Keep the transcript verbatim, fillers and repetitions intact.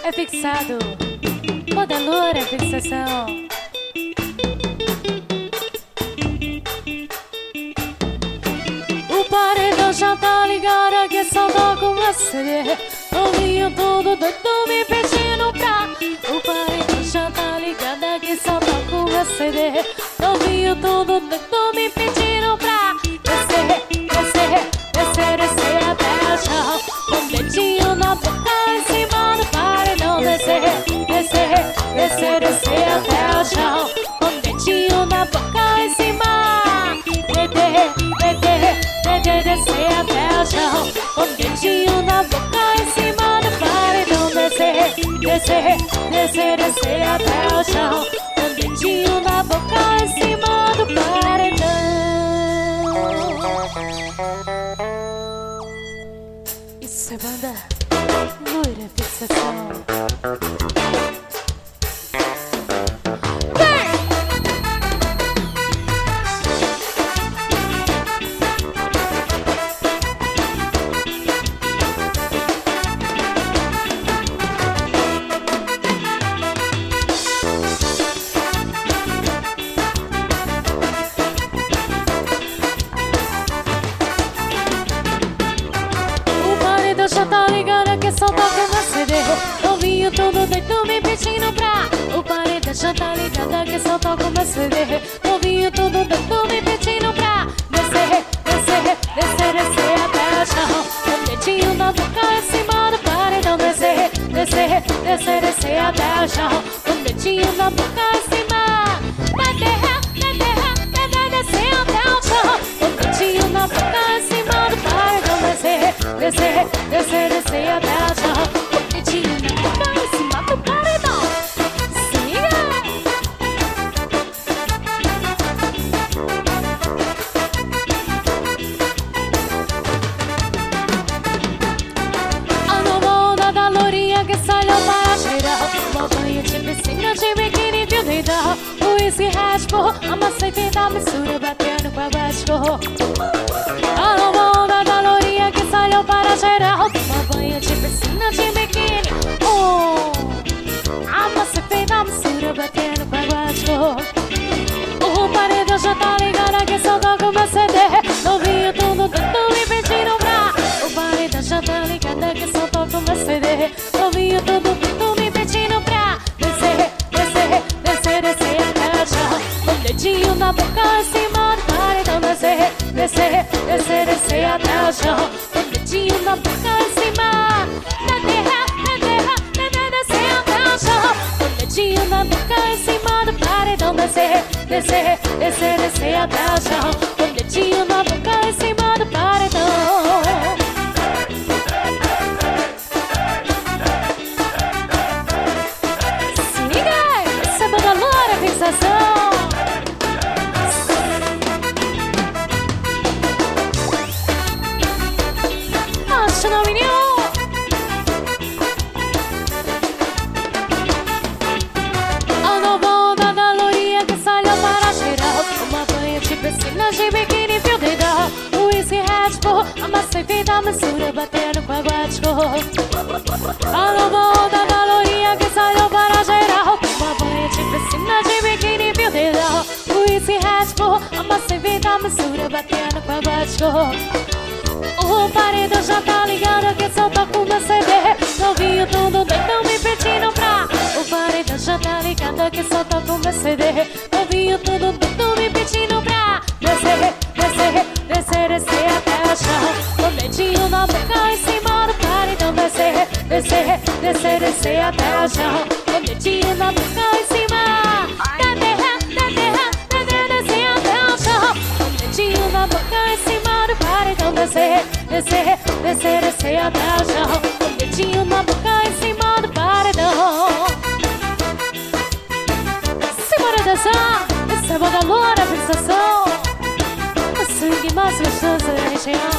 é fixado, toda loura é fixação. O paredão já tá ligado que só toca uma C D. Ouvinho todo doido me pedindo pra. O paredão já tá ligado que só toca uma C D. Ouvinho todo doido me pedindo pra descer, descer, descer, descer até o chão. Com o dedinho na boca em cima do paredão. Descer, descer, descer, descer até o chão. Com o dedinho na boca em cima. Descer, descer, descer, descer até o chão. Com o dedinho na boca em cima do paredão. Descer, descer, descer, descer até o chão. Com o dedinho na boca em cima do paredão. Isso é banda loira fixação. Já tá ligado que só toca na C D. Ouvinho todo doido me pedindo pra. O paredão já tá ligado que só toca na C D. Ouvinho todo doido me pedindo pra descer, descer, descer, descer até o chão. Com o dedinho na boca em cima do paredão. Descer, descer, descer, descer até o chão. Com o dedinho na boca em cima. Descer, descer, descer, descer até o chão. Com o dedinho na boca em cima do paredão. Descer, descer, descer, descer até o chão. Com o dedinho na boca em cima do paredão. Siga! A nova onda da lourinha que saiu para geral. Uma banho de piscina de biquíni de deidão. O whisky raspo, a massa e da mistura batendo com água de cor. A nova onda da lourinha que saiu para geral. Uma banho de piscina de biquíni. Oh, a massa e da mistura batendo com água de cor. O paredão já tá ligado que só toca uma C D. Novinho tudo tudo me pedindo pra. O paredão já tá ligado que só toca uma C D. Novinho tudo tudo me pedindo pra descer, descer, descer, descer até o chão. Com o dedinho na boca em cima do paredão. Descer, descer, descer, descer até o chão. Com o dedinho na boca em cima. Descer, descer, descer até o chão. Com o dedinho na boca em cima do paredão. Descer, descer, descer, descer até o chão. Com o dedinho na boca em cima do paredão. Acho não, menino. A nova onda da lourinha que saiu para geral. Uma banha de piscina de biquíni fio deidão. O whisky raspo, a massa e vida mistura batendo com água de cor. A nova onda da lourinha que saiu para geral. Uma banha de piscina de biquíni fio deidão. O whisky raspo, a massa e vida mistura batendo com água de cor. O paredão já tá ligado que só toca uma C D. Novinho tudo doido me pedindo pra. O paredão já tá ligado que só toca uma C D. Novinho tudo doido me pedindo pra descer, descer, descer, descer até o chão. Com o dedinho na boca em cima do paredão. Descer, descer, descer, descer até o chão. Com o dedinho na boca em cima. Descer, descer, descer até o chão. Com o dedinho na boca em cima do paredão. Descer, descer, descer, descer até o chão. Com o dedinho na boca em cima do paredão. Simbora dançar, essa é a banda loura fixação. O swing mais gostoso da região.